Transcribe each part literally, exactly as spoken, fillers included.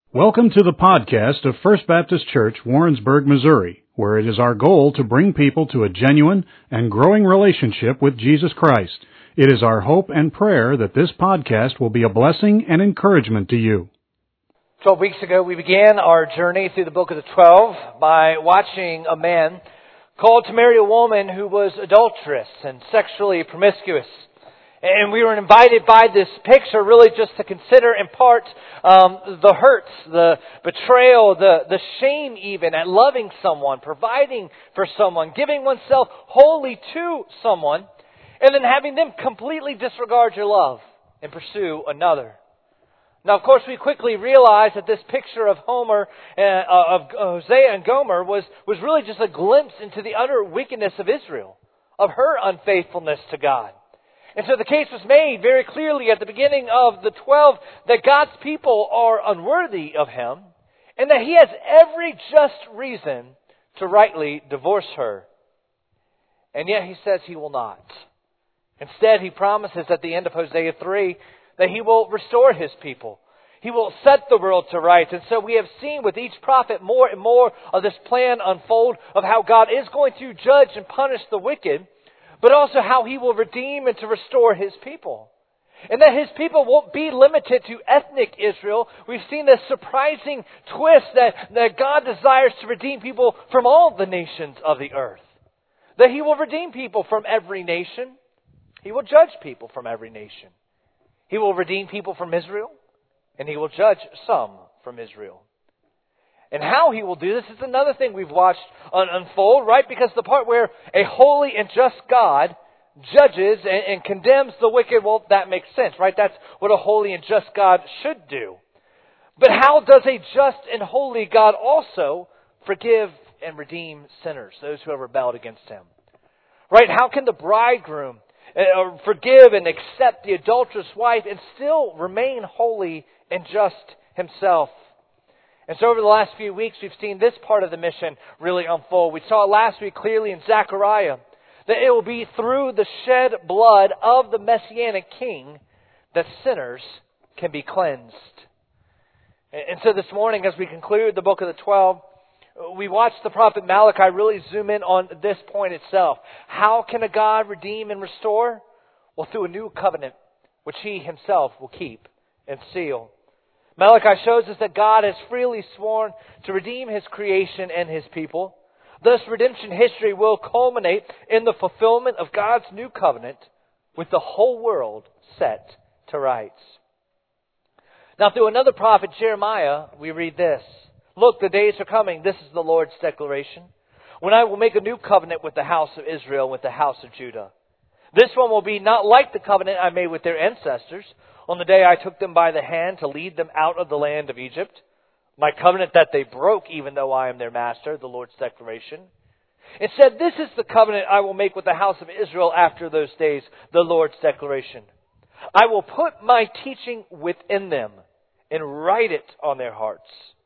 Welcome to the podcast of First Baptist Church, Warrensburg, Missouri, where it is our goal to bring people to a genuine and growing relationship with Jesus Christ. It is our hope and prayer that this podcast will be a blessing and encouragement to you. Twelve weeks ago, we began our journey through the book of the Twelve by watching a man called to marry a woman who was adulterous and sexually promiscuous. And we were invited by this picture really just to consider in part um, the hurts, the betrayal, the, the shame even at loving someone, providing for someone, giving oneself wholly to someone, and then having them completely disregard your love and pursue another. Now, of course, we quickly realized that this picture of Homer, uh, of Hosea and Gomer was, was really just a glimpse into the utter wickedness of Israel, of her unfaithfulness to God. And so the case was made very clearly at the beginning of the twelve that God's people are unworthy of Him and that He has every just reason to rightly divorce her. And yet He says He will not. Instead, He promises at the end of Hosea three that He will restore His people. He will set the world to rights. And so we have seen with each prophet more and more of this plan unfold of how God is going to judge and punish the wicked, but also how He will redeem and to restore His people. And that His people won't be limited to ethnic Israel. We've seen this surprising twist that, that God desires to redeem people from all the nations of the earth. That He will redeem people from every nation. He will judge people from every nation. He will redeem people from Israel, and He will judge some from Israel. And how He will do this is another thing we've watched unfold, right? Because the part where a holy and just God judges and, and condemns the wicked, well, that makes sense, right? That's what a holy and just God should do. But how does a just and holy God also forgive and redeem sinners, those who have rebelled against Him? Right? How can the bridegroom uh, forgive and accept the adulterous wife and still remain holy and just himself? And so over the last few weeks, we've seen this part of the mission really unfold. We saw it last week clearly in Zechariah, that it will be through the shed blood of the Messianic King that sinners can be cleansed. And so this morning, as we conclude the book of the Twelve, we watched the prophet Malachi really zoom in on this point itself. How can a God redeem and restore? Well, through a new covenant, which He Himself will keep and seal. Malachi shows us that God has freely sworn to redeem His creation and His people. Thus, redemption history will culminate in the fulfillment of God's new covenant with the whole world set to rights. Now, through another prophet, Jeremiah, we read this. Look, the days are coming. This is the Lord's declaration. When I will make a new covenant with the house of Israel and with the house of Judah. This one will be not like the covenant I made with their ancestors on the day I took them by the hand to lead them out of the land of Egypt. My covenant that they broke, even though I am their master, the Lord's declaration. Instead, this is the covenant I will make with the house of Israel after those days, the Lord's declaration. I will put my teaching within them and write it on their hearts.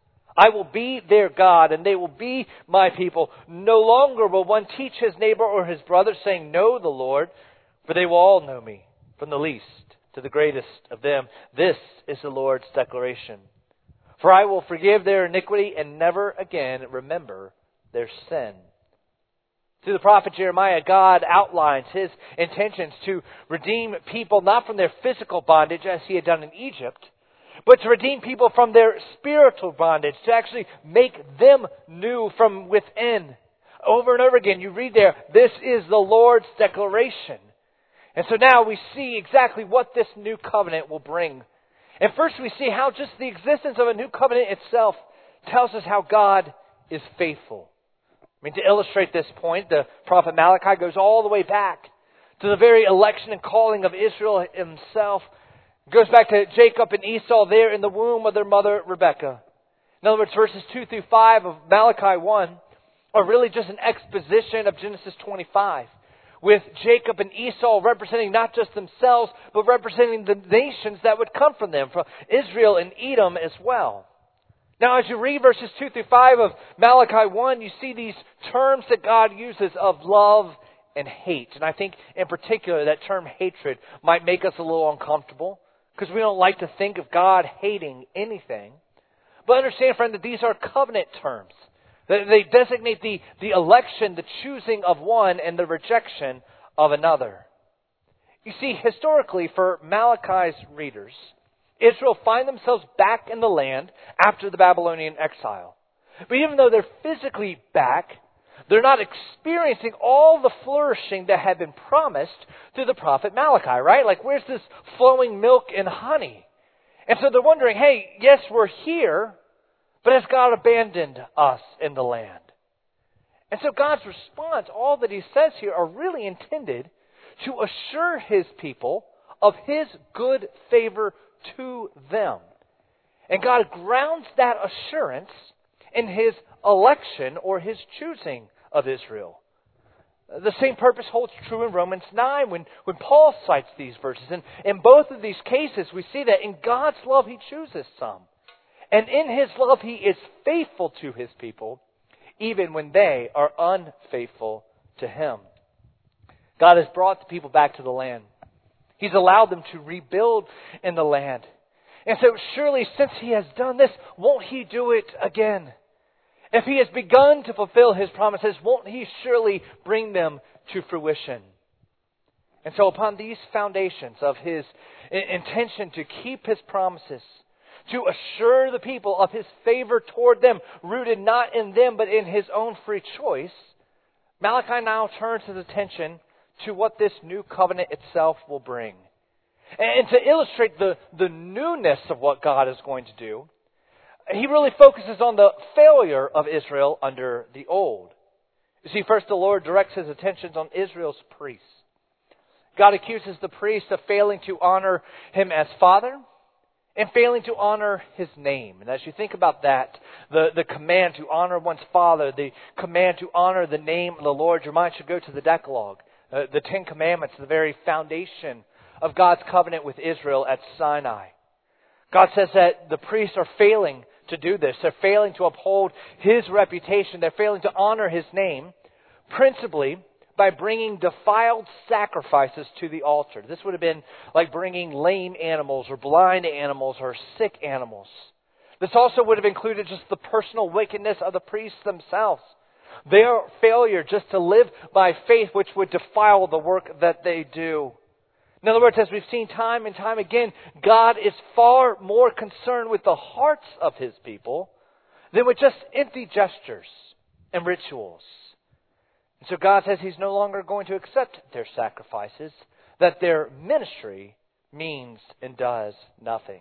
I will be their God, and they will be my people. No longer will one teach his neighbor or his brother, saying, know the Lord, for they will all know me, from the least to the greatest of them. This is the Lord's declaration. For I will forgive their iniquity and never again remember their sin. Through the prophet Jeremiah, God outlines His intentions to redeem people not from their physical bondage as He had done in Egypt, but to redeem people from their spiritual bondage, to actually make them new from within. Over and over again, you read there, this is the Lord's declaration. And so now we see exactly what this new covenant will bring. And first we see how just the existence of a new covenant itself tells us how God is faithful. I mean, to illustrate this point, the prophet Malachi goes all the way back to the very election and calling of Israel himself. It goes back to Jacob and Esau there in the womb of their mother Rebekah. In other words, verses two through five of Malachi one are really just an exposition of Genesis twenty-five. With Jacob and Esau representing not just themselves, but representing the nations that would come from them, from Israel and Edom as well. Now, as you read verses two through five of Malachi one, you see these terms that God uses of love and hate. And I think in particular that term hatred might make us a little uncomfortable because we don't like to think of God hating anything. But understand, friend, that these are covenant terms. They designate the, the election, the choosing of one, and the rejection of another. You see, historically, for Malachi's readers, Israel find themselves back in the land after the Babylonian exile. But even though they're physically back, they're not experiencing all the flourishing that had been promised through the prophet Malachi, right? Like, where's this flowing milk and honey? And so they're wondering, hey, yes, we're here, but has God abandoned us in the land? And so God's response, all that He says here, are really intended to assure His people of His good favor to them. And God grounds that assurance in His election or His choosing of Israel. The same purpose holds true in Romans nine when, when Paul cites these verses. And in both of these cases, we see that in God's love He chooses some. And in His love He is faithful to His people, even when they are unfaithful to Him. God has brought the people back to the land. He's allowed them to rebuild in the land. And so surely since He has done this, won't He do it again? If He has begun to fulfill His promises, won't He surely bring them to fruition? And so upon these foundations of His intention to keep His promises, to assure the people of His favor toward them, rooted not in them but in His own free choice, Malachi now turns his attention to what this new covenant itself will bring. And to illustrate the, the newness of what God is going to do, he really focuses on the failure of Israel under the old. You see, first the Lord directs His attentions on Israel's priests. God accuses the priests of failing to honor Him as Father and failing to honor His name. And as you think about that, the, the command to honor one's father, the command to honor the name of the Lord, your mind should go to the Decalogue. Uh, the Ten Commandments, the very foundation of God's covenant with Israel at Sinai. God says that the priests are failing to do this. They're failing to uphold His reputation. They're failing to honor His name, principally by bringing defiled sacrifices to the altar. This would have been like bringing lame animals or blind animals or sick animals. This also would have included just the personal wickedness of the priests themselves. Their failure just to live by faith, which would defile the work that they do. In other words, as we've seen time and time again, God is far more concerned with the hearts of His people than with just empty gestures and rituals. And so God says He's no longer going to accept their sacrifices, that their ministry means and does nothing.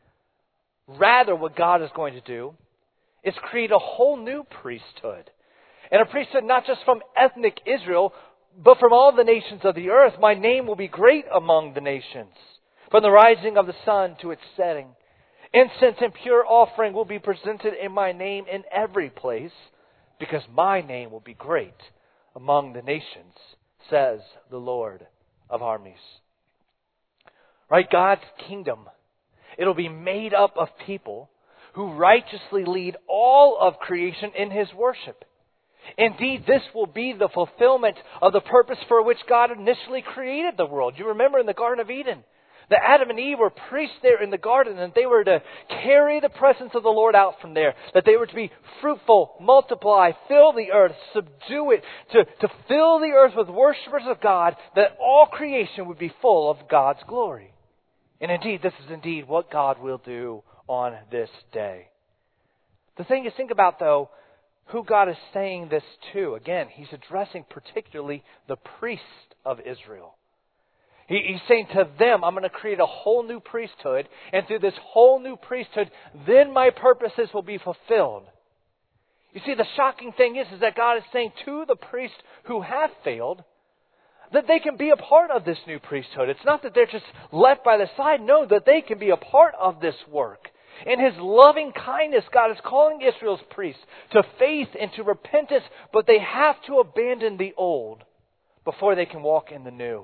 Rather, what God is going to do is create a whole new priesthood. And a priesthood not just from ethnic Israel, but from all the nations of the earth. My name will be great among the nations, from the rising of the sun to its setting. Incense and pure offering will be presented in my name in every place, because my name will be great among the nations, says the Lord of armies. Right? God's kingdom, it'll be made up of people who righteously lead all of creation in His worship. Indeed, this will be the fulfillment of the purpose for which God initially created the world. You remember in the Garden of Eden, that Adam and Eve were priests there in the garden, and they were to carry the presence of the Lord out from there. That they were to be fruitful, multiply, fill the earth, subdue it, to, to fill the earth with worshipers of God, that all creation would be full of God's glory. And indeed, this is indeed what God will do on this day. The thing to think about, though, who God is saying this to. Again, He's addressing particularly the priests of Israel. He, he's saying to them, I'm going to create a whole new priesthood, and through this whole new priesthood, then my purposes will be fulfilled. You see, the shocking thing is, is that God is saying to the priests who have failed, that they can be a part of this new priesthood. It's not that they're just left by the side. No, that they can be a part of this work. In His loving kindness, God is calling Israel's priests to faith and to repentance, but they have to abandon the old before they can walk in the new.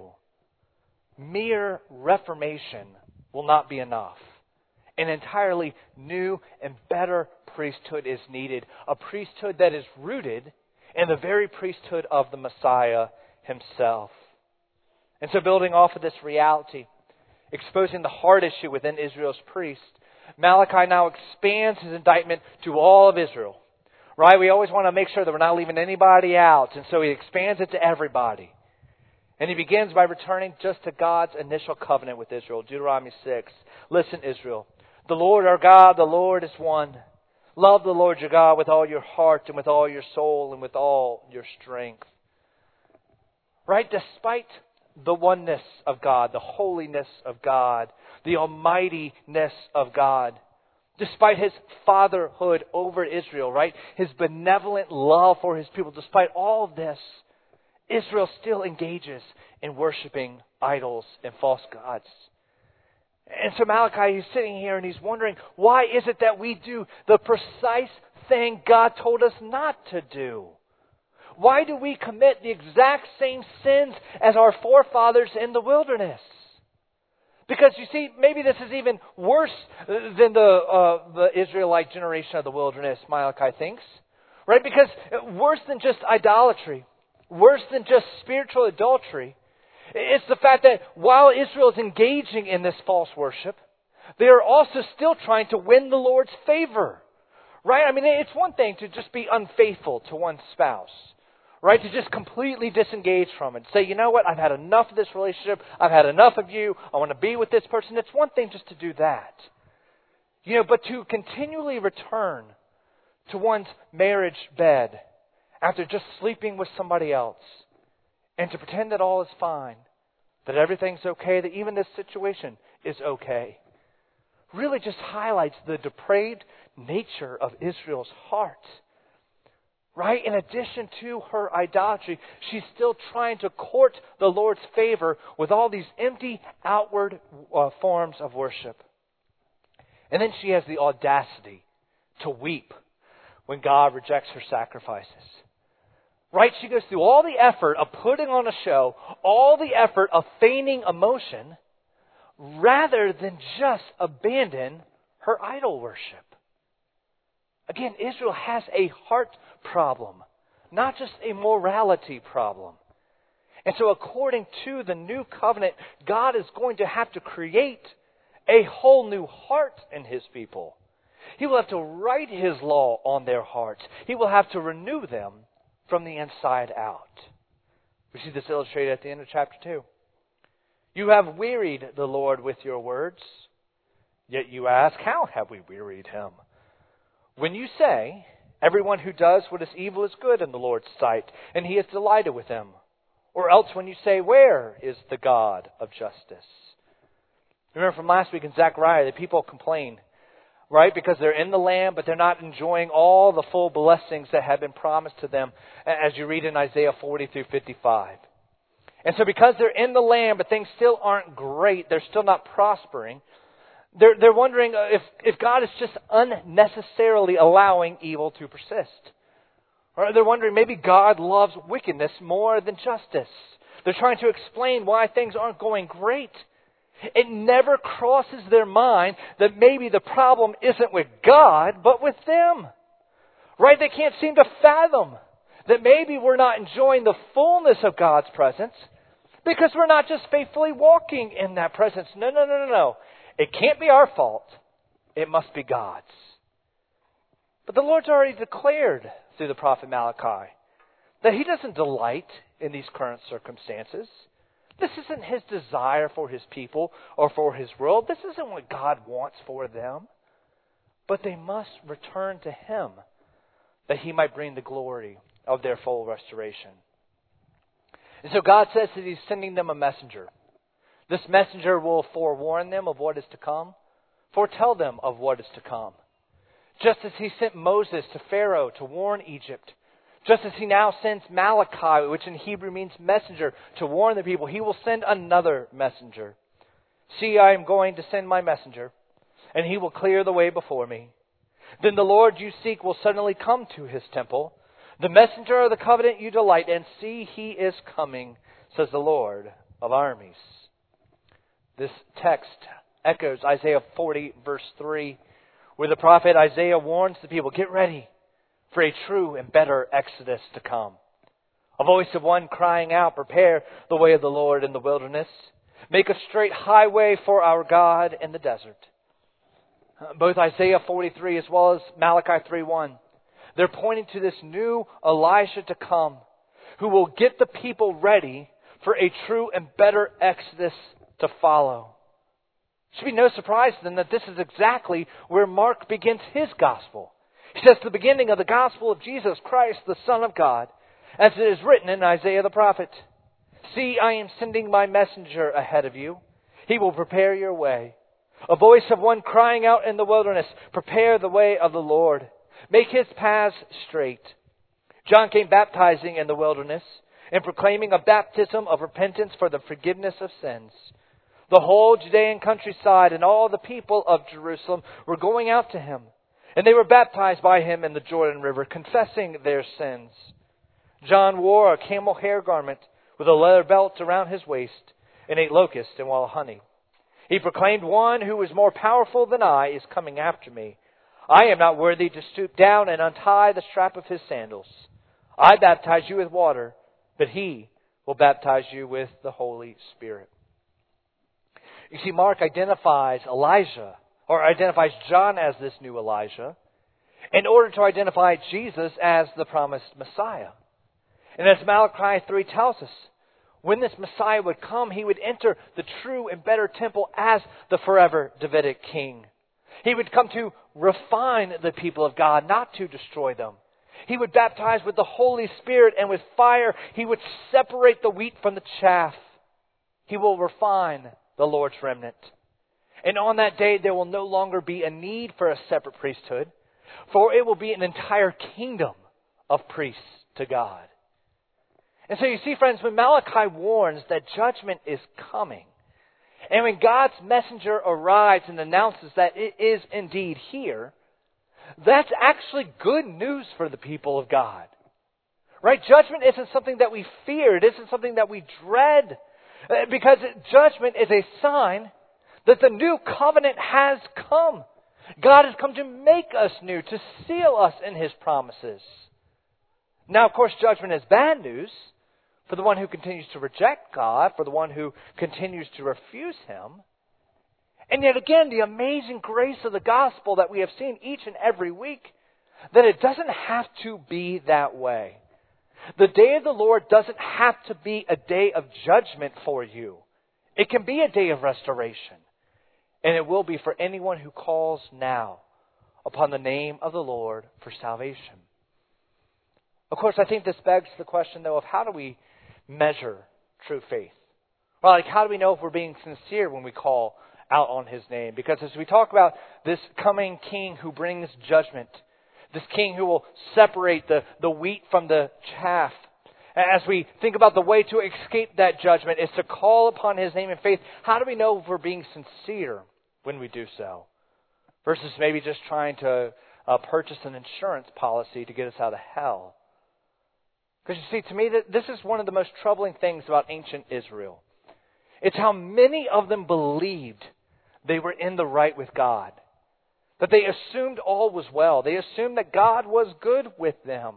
Mere reformation will not be enough. An entirely new and better priesthood is needed. A priesthood that is rooted in the very priesthood of the Messiah Himself. And so building off of this reality, exposing the heart issue within Israel's priests, Malachi now expands his indictment to all of Israel. Right? We always want to make sure that we're not leaving anybody out. And so he expands it to everybody. And he begins by returning just to God's initial covenant with Israel. Deuteronomy six. Listen, Israel. The Lord our God, the Lord is one. Love the Lord your God with all your heart and with all your soul and with all your strength. Right? Despite the oneness of God, the holiness of God, the almightiness of God, despite His fatherhood over Israel, right? His benevolent love for His people, despite all of this, Israel still engages in worshiping idols and false gods. And so Malachi is sitting here and he's wondering, why is it that we do the precise thing God told us not to do? Why do we commit the exact same sins as our forefathers in the wilderness? Because you see, maybe this is even worse than the uh, the Israelite generation of the wilderness, Malachi thinks. Right? Because worse than just idolatry, worse than just spiritual adultery, it's the fact that while Israel is engaging in this false worship, they are also still trying to win the Lord's favor. Right? I mean, it's one thing to just be unfaithful to one's spouse. Right? To just completely disengage from it. Say, you know what? I've had enough of this relationship. I've had enough of you. I want to be with this person. It's one thing just to do that. You know, but to continually return to one's marriage bed after just sleeping with somebody else and to pretend that all is fine, that everything's okay, that even this situation is okay, really just highlights the depraved nature of Israel's heart. Right? In addition to her idolatry, she's still trying to court the Lord's favor with all these empty outward uh, forms of worship. And then she has the audacity to weep when God rejects her sacrifices. Right? She goes through all the effort of putting on a show, all the effort of feigning emotion, rather than just abandon her idol worship. Again, Israel has a heart problem, not just a morality problem. And so according to the new covenant, God is going to have to create a whole new heart in His people. He will have to write His law on their hearts. He will have to renew them from the inside out. We see this illustrated at the end of chapter two. You have wearied the Lord with your words, yet you ask, how have we wearied Him? When you say, everyone who does what is evil is good in the Lord's sight, and He is delighted with him. Or else when you say, where is the God of justice? Remember from last week in Zechariah, the people complain, right? Because they're in the land, but they're not enjoying all the full blessings that have been promised to them, as you read in Isaiah forty through fifty-five. And so because they're in the land, but things still aren't great, they're still not prospering, They're, they're wondering if, if God is just unnecessarily allowing evil to persist. Or they're wondering maybe God loves wickedness more than justice. They're trying to explain why things aren't going great. It never crosses their mind that maybe the problem isn't with God, but with them. Right? They can't seem to fathom that maybe we're not enjoying the fullness of God's presence because we're not just faithfully walking in that presence. No, no, no, no, no. It can't be our fault. It must be God's. But the Lord's already declared through the prophet Malachi that He doesn't delight in these current circumstances. This isn't His desire for His people or for His world. This isn't what God wants for them. But they must return to Him that He might bring the glory of their full restoration. And so God says that He's sending them a messenger. This messenger will forewarn them of what is to come, foretell them of what is to come. Just as He sent Moses to Pharaoh to warn Egypt, just as He now sends Malachi, which in Hebrew means messenger, to warn the people, He will send another messenger. See, I am going to send my messenger, and he will clear the way before me. Then the Lord you seek will suddenly come to His temple. The messenger of the covenant you delight in, see, he is coming, says the Lord of armies. This text echoes Isaiah forty, verse three, where the prophet Isaiah warns the people, get ready for a true and better exodus to come. A voice of one crying out, prepare the way of the Lord in the wilderness. Make a straight highway for our God in the desert. both Isaiah forty-three as well as Malachi three one. They're pointing to this new Elijah to come who will get the people ready for a true and better exodus to follow. It should be no surprise then that this is exactly where Mark begins his gospel. He says the beginning of the gospel of Jesus Christ, the Son of God, as it is written in Isaiah the prophet. See, I am sending my messenger ahead of you. He will prepare your way. A voice of one crying out in the wilderness, prepare the way of the Lord. Make his paths straight. John came baptizing in the wilderness and proclaiming a baptism of repentance for the forgiveness of sins. The whole Judean countryside and all the people of Jerusalem were going out to him, and they were baptized by him in the Jordan River, confessing their sins. John wore a camel hair garment with a leather belt around his waist and ate locusts and wild honey. He proclaimed, one who is more powerful than I is coming after me. I am not worthy to stoop down and untie the strap of his sandals. I baptize you with water, but he will baptize you with the Holy Spirit. You see, Mark identifies Elijah, or identifies John as this new Elijah, in order to identify Jesus as the promised Messiah. And as Malachi three tells us, when this Messiah would come, he would enter the true and better temple as the forever Davidic king. He would come to refine the people of God, not to destroy them. He would baptize with the Holy Spirit, and with fire he would separate the wheat from the chaff. He will refine the Lord's remnant. And on that day there will no longer be a need for a separate priesthood, for it will be an entire kingdom of priests to God. And so you see, friends, when Malachi warns that judgment is coming, and when God's messenger arrives and announces that it is indeed here, that's actually good news for the people of God. Right? Judgment isn't something that we fear. It isn't something that we dread. Because judgment is a sign that the new covenant has come. God has come to make us new, to seal us in His promises. Now, of course, judgment is bad news for the one who continues to reject God, for the one who continues to refuse Him. And yet again, the amazing grace of the gospel that we have seen each and every week, that it doesn't have to be that way. The day of the Lord doesn't have to be a day of judgment for you. It can be a day of restoration. And it will be for anyone who calls now upon the name of the Lord for salvation. Of course, I think this begs the question, though, of how do we measure true faith? Well, like, how do we know if we're being sincere when we call out on His name? Because as we talk about this coming King who brings judgment, this King who will separate the, the wheat from the chaff, as we think about the way to escape that judgment is to call upon His name in faith, how do we know if we're being sincere when we do so? Versus maybe just trying to uh, purchase an insurance policy to get us out of hell. Because you see, to me, this is one of the most troubling things about ancient Israel. It's how many of them believed they were in the right with God. That they assumed all was well. They assumed that God was good with them.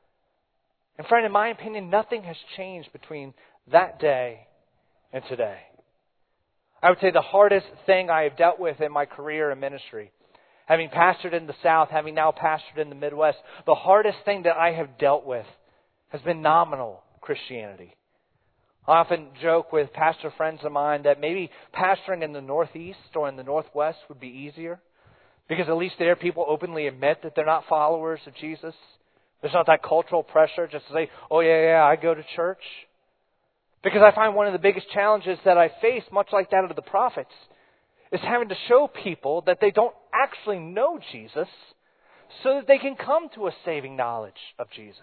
And friend, in my opinion, nothing has changed between that day and today. I would say the hardest thing I have dealt with in my career and ministry, having pastored in the South, having now pastored in the Midwest, the hardest thing that I have dealt with has been nominal Christianity. I often joke with pastor friends of mine that maybe pastoring in the Northeast or in the Northwest would be easier, because at least there people openly admit that they're not followers of Jesus. There's not that cultural pressure just to say, oh yeah, yeah, I go to church. Because I find one of the biggest challenges that I face, much like that of the prophets, is having to show people that they don't actually know Jesus so that they can come to a saving knowledge of Jesus.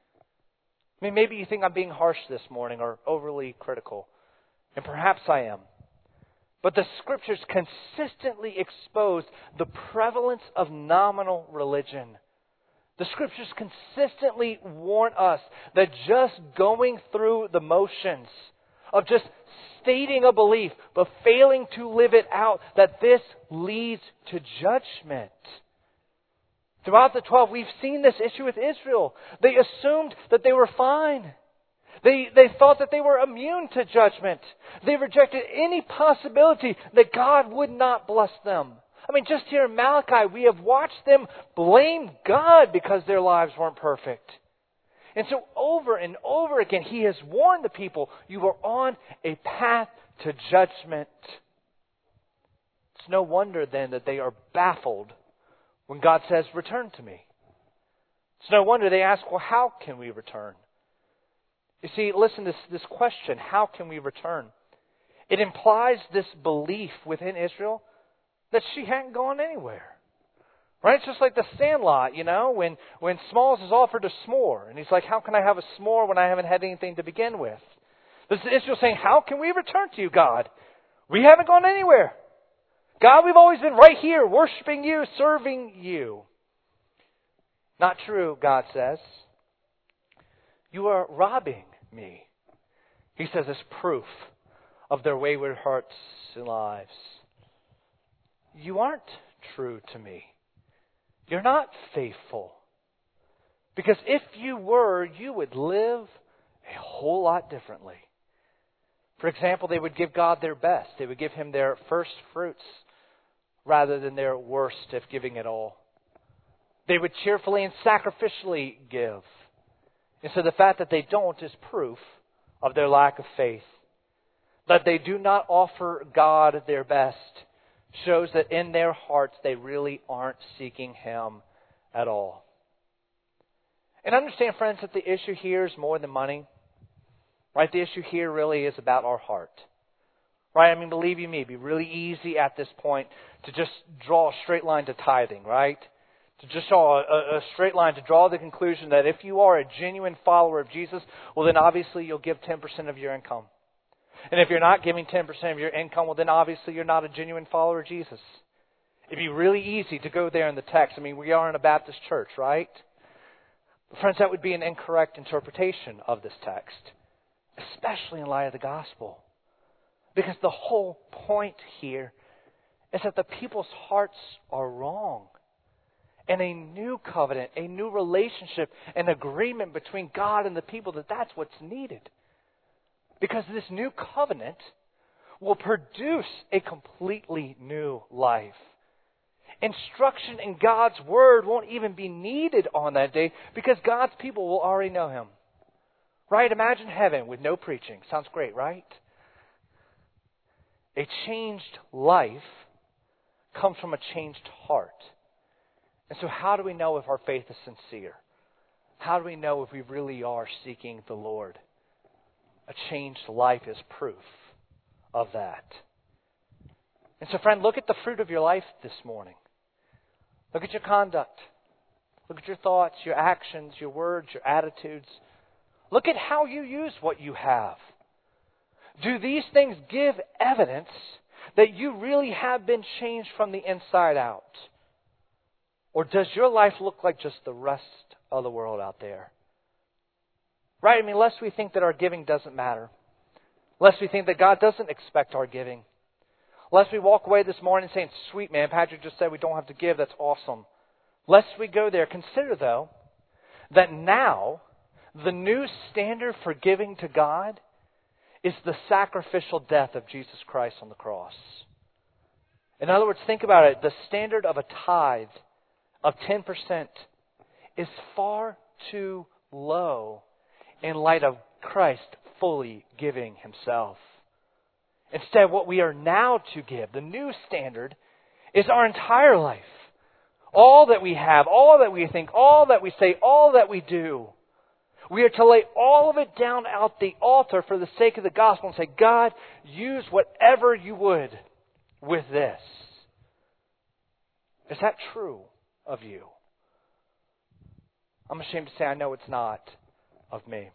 I mean, maybe you think I'm being harsh this morning or overly critical, and perhaps I am. But the Scriptures consistently expose the prevalence of nominal religion. The Scriptures consistently warn us that just going through the motions of just stating a belief but failing to live it out, that this leads to judgment. Throughout the twelve, we've seen this issue with Israel. They assumed that they were fine. They, they thought that they were immune to judgment. They rejected any possibility that God would not bless them. I mean, just here in Malachi, we have watched them blame God because their lives weren't perfect. And so over and over again, He has warned the people, you are on a path to judgment. It's no wonder then that they are baffled when God says, return to me. It's no wonder they ask, well, how can we return? You see, listen to this, this question, how can we return? It implies this belief within Israel that she hadn't gone anywhere. Right? It's just like the Sandlot, you know, when, when Smalls is offered a s'more. And he's like, how can I have a s'more when I haven't had anything to begin with? This is Israel saying, how can we return to you, God? We haven't gone anywhere. God, we've always been right here, worshiping you, serving you. Not true, God says. You are robbing me. He says it's proof of their wayward hearts and lives. You aren't true to me. You're not faithful. Because if you were, you would live a whole lot differently. For example, they would give God their best. They would give Him their first fruits rather than their worst if giving it all. They would cheerfully and sacrificially give. And so the fact that they don't is proof of their lack of faith. That they do not offer God their best shows that in their hearts they really aren't seeking Him at all. And understand, friends, that the issue here is more than money. Right? The issue here really is about our heart. Right? I mean, believe you me, it'd be really easy at this point to just draw a straight line to tithing, right? To just draw a, a straight line, to draw the conclusion that if you are a genuine follower of Jesus, well then obviously you'll give ten percent of your income. And if you're not giving ten percent of your income, well then obviously you're not a genuine follower of Jesus. It'd be really easy to go there in the text. I mean, we are in a Baptist church, right? But friends, that would be an incorrect interpretation of this text, especially in light of the gospel. Because the whole point here is that the people's hearts are wrong. And a new covenant, a new relationship, an agreement between God and the people, that that's what's needed. Because this new covenant will produce a completely new life. Instruction in God's Word won't even be needed on that day because God's people will already know Him. Right? Imagine heaven with no preaching. Sounds great, right? A changed life comes from a changed heart. And so how do we know if our faith is sincere? How do we know if we really are seeking the Lord? A changed life is proof of that. And so, friend, look at the fruit of your life this morning. Look at your conduct. Look at your thoughts, your actions, your words, your attitudes. Look at how you use what you have. Do these things give evidence that you really have been changed from the inside out? Or does your life look like just the rest of the world out there? Right? I mean, lest we think that our giving doesn't matter. Lest we think that God doesn't expect our giving. Lest we walk away this morning saying, sweet man, Patrick just said we don't have to give. That's awesome. Lest we go there. Consider, though, that now the new standard for giving to God is the sacrificial death of Jesus Christ on the cross. In other words, think about it. The standard of a tithe of ten percent is far too low in light of Christ fully giving Himself. Instead, what we are now to give, the new standard, is our entire life. All that we have, all that we think, all that we say, all that we do. We are to lay all of it down at the altar for the sake of the gospel and say, God, use whatever you would with this. Is that true of you? I'm ashamed to say I know it's not of me.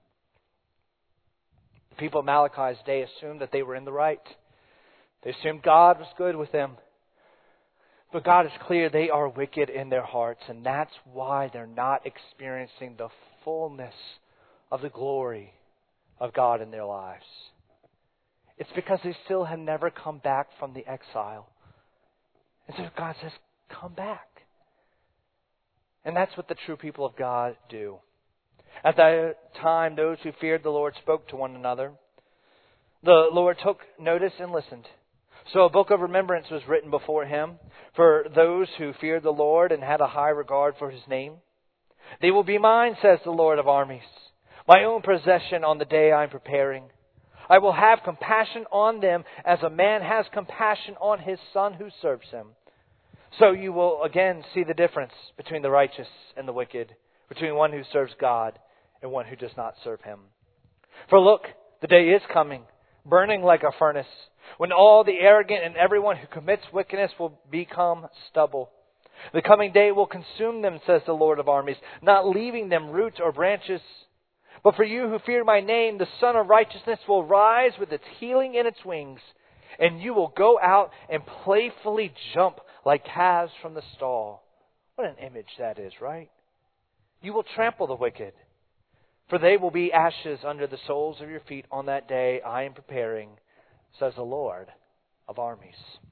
The people of Malachi's day assumed that they were in the right. They assumed God was good with them. But God is clear they are wicked in their hearts, and that's why they're not experiencing the fullness of the glory of God in their lives. It's because they still have never come back from the exile. And so God says, come back. And that's what the true people of God do. At that time, those who feared the Lord spoke to one another. The Lord took notice and listened. So a book of remembrance was written before him for those who feared the Lord and had a high regard for his name. They will be mine, says the Lord of armies, my own possession on the day I am preparing. I will have compassion on them as a man has compassion on his son who serves him. So you will again see the difference between the righteous and the wicked, between one who serves God and one who does not serve him. For look, the day is coming, burning like a furnace, when all the arrogant and everyone who commits wickedness will become stubble. The coming day will consume them, says the Lord of armies, not leaving them roots or branches. But for you who fear my name, the Son of Righteousness will rise with its healing in its wings, and you will go out and playfully jump like calves from the stall. What an image that is, right? You will trample the wicked, for they will be ashes under the soles of your feet on that day I am preparing, says the Lord of armies.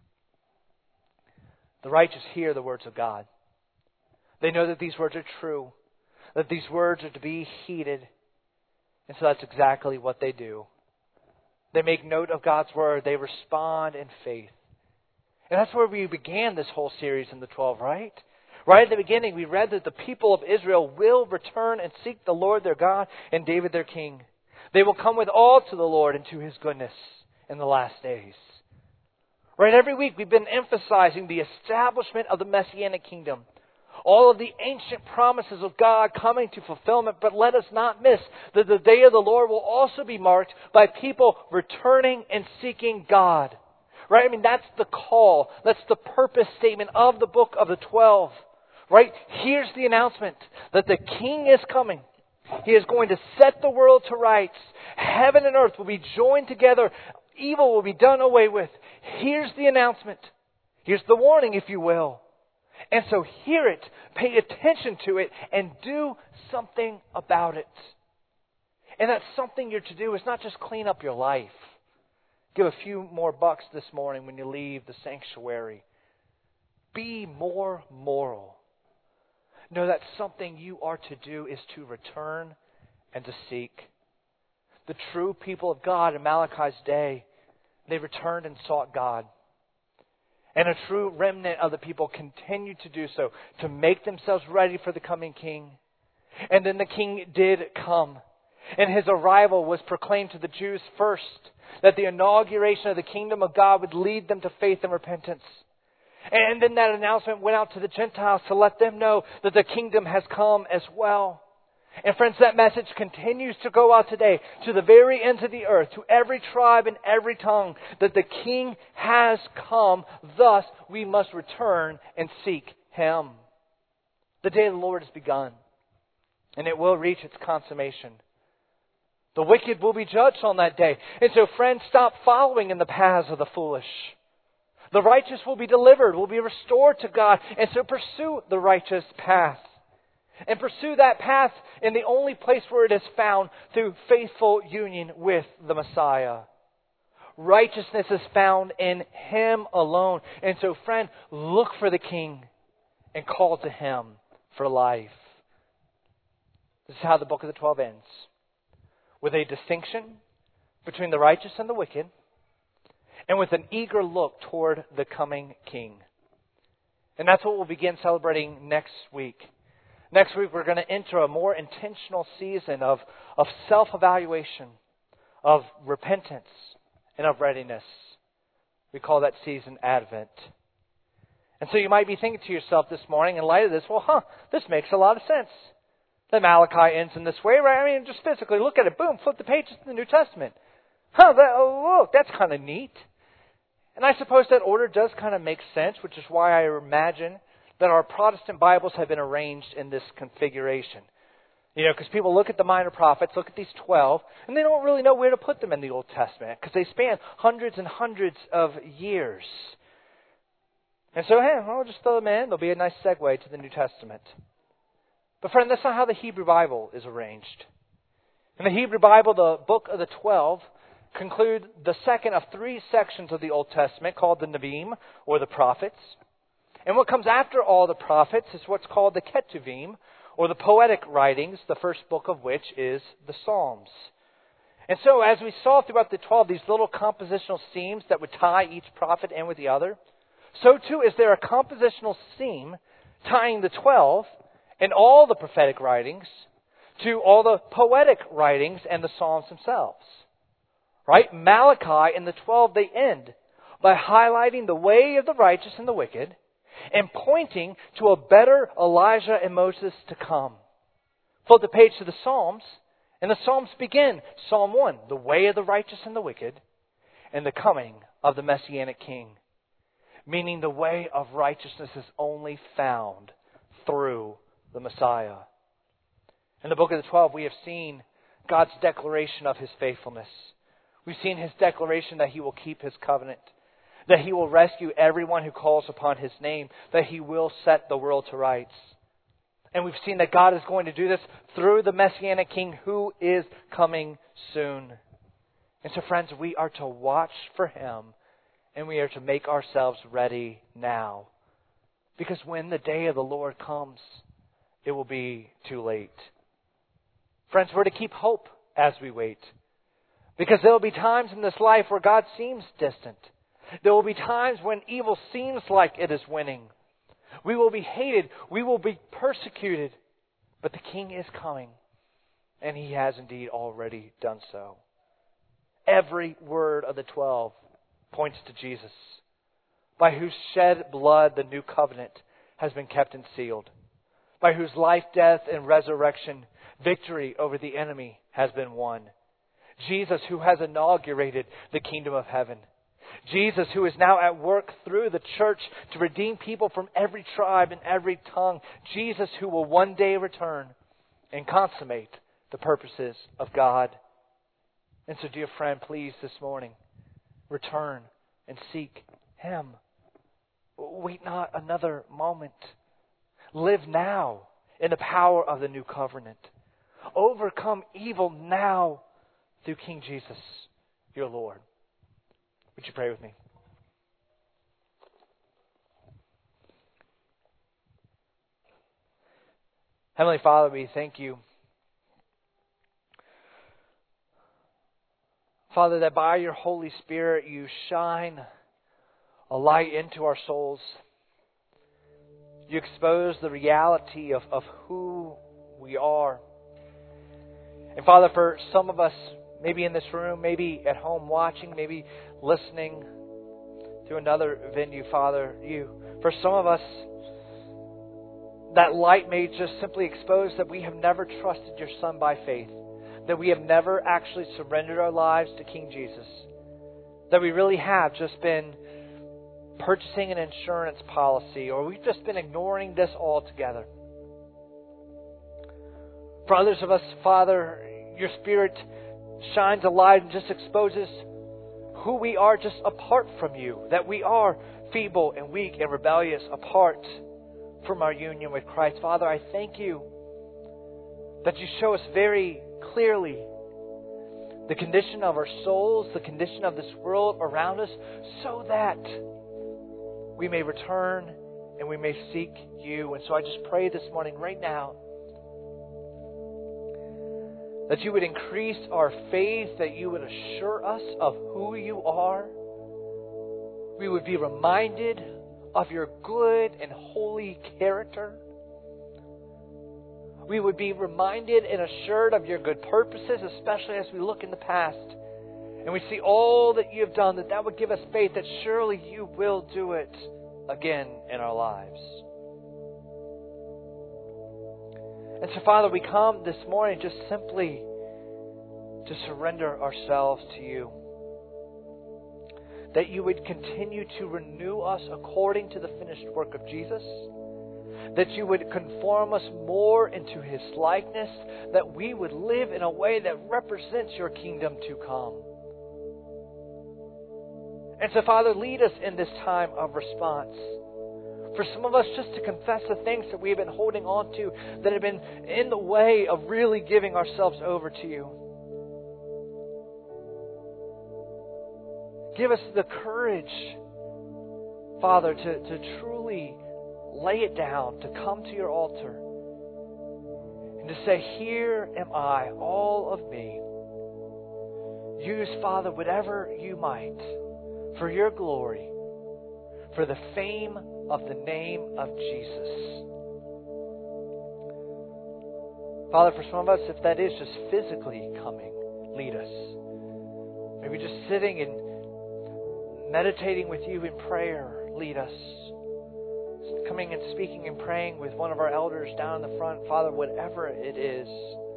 The righteous hear the words of God. They know that these words are true, that these words are to be heeded. And so that's exactly what they do. They make note of God's word. They respond in faith. And that's where we began this whole series in the twelve, right? Right at the beginning, we read that the people of Israel will return and seek the Lord their God and David their king. They will come with all to the Lord and to his goodness in the last days. Right, every week we've been emphasizing the establishment of the Messianic kingdom. All of the ancient promises of God coming to fulfillment, but let us not miss that the day of the Lord will also be marked by people returning and seeking God. Right? I mean, that's the call. That's the purpose statement of the book of the twelve. Right? Here's the announcement that the King is coming. He is going to set the world to rights. Heaven and earth will be joined together. Evil will be done away with. Here's the announcement. Here's the warning, if you will. And so hear it, pay attention to it, and do something about it. And that something you're to do is not just clean up your life. Give a few more bucks this morning when you leave the sanctuary. Be more moral. No, that something you are to do is to return and to seek. The true people of God in Malachi's day, they returned and sought God. And a true remnant of the people continued to do so, to make themselves ready for the coming King. And then the King did come. And his arrival was proclaimed to the Jews first, that the inauguration of the kingdom of God would lead them to faith and repentance. And then that announcement went out to the Gentiles to let them know that the kingdom has come as well. And friends, that message continues to go out today to the very ends of the earth, to every tribe and every tongue, that the King has come. Thus, we must return and seek Him. The day of the Lord has begun, and it will reach its consummation. The wicked will be judged on that day. And so, friends, stop following in the paths of the foolish. The righteous will be delivered, will be restored to God. And so pursue the righteous path. And pursue that path in the only place where it is found, through faithful union with the Messiah. Righteousness is found in Him alone. And so, friend, look for the King and call to Him for life. This is how the book of the twelve ends. With a distinction between the righteous and the wicked, and with an eager look toward the coming King. And that's what we'll begin celebrating next week. Next week, we're going to enter a more intentional season of, of self-evaluation, of repentance, and of readiness. We call that season Advent. And so you might be thinking to yourself this morning, in light of this, well, huh, this makes a lot of sense. That Malachi ends in this way, right? I mean, just physically look at it. Boom, flip the pages to the New Testament. Huh, that, oh, look, that's kind of neat. And I suppose that order does kind of make sense, which is why I imagine that our Protestant Bibles have been arranged in this configuration. You know, because people look at the minor prophets, look at these twelve, and they don't really know where to put them in the Old Testament, because they span hundreds and hundreds of years. And so, hey, I'll just throw them in. There'll be a nice segue to the New Testament. But friend, that's not how the Hebrew Bible is arranged. In the Hebrew Bible, the book of the twelve conclude the second of three sections of the Old Testament called the Nevi'im, or the prophets. And what comes after all the prophets is what's called the Ketuvim, or the poetic writings, the first book of which is the Psalms. And so as we saw throughout the twelve, these little compositional seams that would tie each prophet in with the other, so too is there a compositional seam tying the twelve and all the prophetic writings to all the poetic writings and the Psalms themselves. Right? Malachi and the twelve, they end by highlighting the way of the righteous and the wicked and pointing to a better Elijah and Moses to come. Flip the page to the Psalms, and the Psalms begin. Psalm one, the way of the righteous and the wicked, and the coming of the Messianic King. Meaning the way of righteousness is only found through the Messiah. In the book of the twelve, we have seen God's declaration of His faithfulness. We've seen His declaration that He will keep His covenant, that He will rescue everyone who calls upon His name, that He will set the world to rights. And we've seen that God is going to do this through the Messianic King who is coming soon. And so, friends, we are to watch for Him, and we are to make ourselves ready now. Because when the day of the Lord comes, it will be too late. Friends, we're to keep hope as we wait. Because there will be times in this life where God seems distant. There will be times when evil seems like it is winning. We will be hated. We will be persecuted. But the King is coming. And He has indeed already done so. Every word of the twelve points to Jesus, by whose shed blood the new covenant has been kept and sealed, by whose life, death, and resurrection victory over the enemy has been won. Jesus, who has inaugurated the kingdom of heaven. Jesus, who is now at work through the church to redeem people from every tribe and every tongue. Jesus, who will one day return and consummate the purposes of God. And so, dear friend, please this morning, return and seek Him. Wait not another moment. Live now in the power of the new covenant. Overcome evil now through King Jesus, your Lord. Would you pray with me? Heavenly Father, we thank You, Father, that by Your Holy Spirit You shine a light into our souls. You expose the reality of, of who we are. And Father, for some of us, maybe in this room, maybe at home watching, maybe listening to another venue, Father, You, for some of us, that light may just simply expose that we have never trusted Your Son by faith, that we have never actually surrendered our lives to King Jesus, that we really have just been purchasing an insurance policy, or we've just been ignoring this altogether. For others of us, Father, Your Spirit shines a light and just exposes who we are just apart from You, that we are feeble and weak and rebellious apart from our union with Christ. Father, I thank You that You show us very clearly the condition of our souls, the condition of this world around us, so that we may return and we may seek You. And so I just pray this morning, right now, that You would increase our faith, that You would assure us of who You are. We would be reminded of Your good and holy character. We would be reminded and assured of Your good purposes, especially as we look in the past and we see all that You have done, that that would give us faith that surely You will do it again in our lives. And so, Father, we come this morning just simply to surrender ourselves to You. That You would continue to renew us according to the finished work of Jesus. That You would conform us more into His likeness. That we would live in a way that represents Your kingdom to come. And so, Father, lead us in this time of response. For some of us, just to confess the things that we have been holding on to that have been in the way of really giving ourselves over to You. Give us the courage, Father, to, to truly lay it down, to come to Your altar and to say, here am I, all of me. Use, Father, whatever you might for your glory, for the fame of the name of Jesus. Father, for some of us, if that is just physically coming, lead us. Maybe just sitting and meditating with you in prayer, lead us. Coming and speaking and praying with one of our elders down in the front, Father, whatever it is,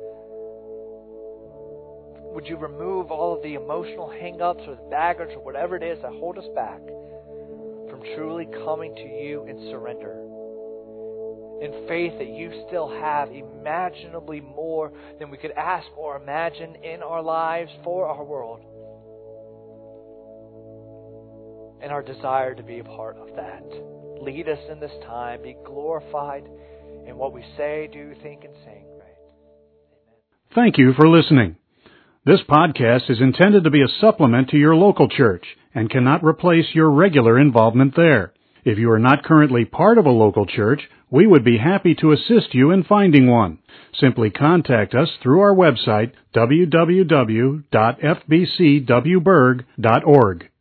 would you remove all of the emotional hang-ups or the baggage or whatever it is that hold us back from truly coming to you in surrender, in faith that you still have imaginably more than we could ask or imagine in our lives for our world, and our desire to be a part of that. Lead us in this time. Be glorified in what we say, do, think, and sing. Right? Amen. Thank you for listening. This podcast is intended to be a supplement to your local church and cannot replace your regular involvement there. If you are not currently part of a local church, we would be happy to assist you in finding one. Simply contact us through our website, w w w dot f b c w berg dot org.